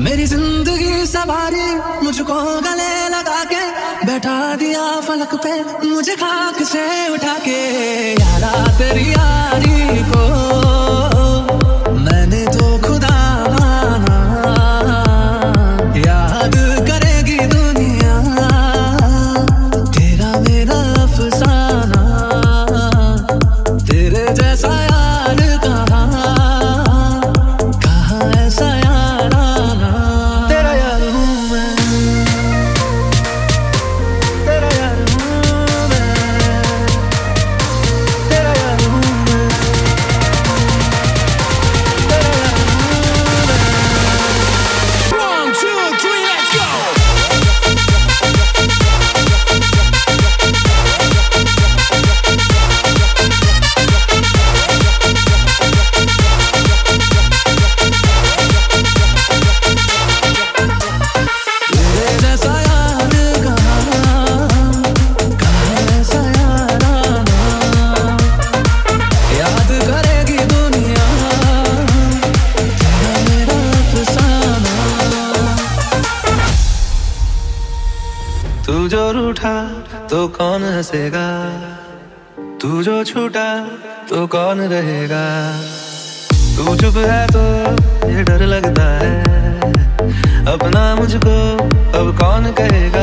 मेरी जिंदगी सवारी मुझको गले लगा के बैठा दिया फलक पे मुझे खाक से उठा के। यारा तेरी यारी को मैंने तो खुदा माना, याद करेगी दुनिया तेरा मेरा अफसाना। तेरे जैसा यार कहाँ ऐसा याराना। तेरा यार हूँ मैं, तेरा यार हूँ मैं, तेरा यार हूँ मैं, तेरा यार हूँ मैं। 1, 2, 3, let's go! तू जो रूठा तो कौन हंसेगा, तू जो छूटा तो कौन रहेगा। तू चुप है तो ये डर लगता है, अपना मुझको अब कौन कहेगा।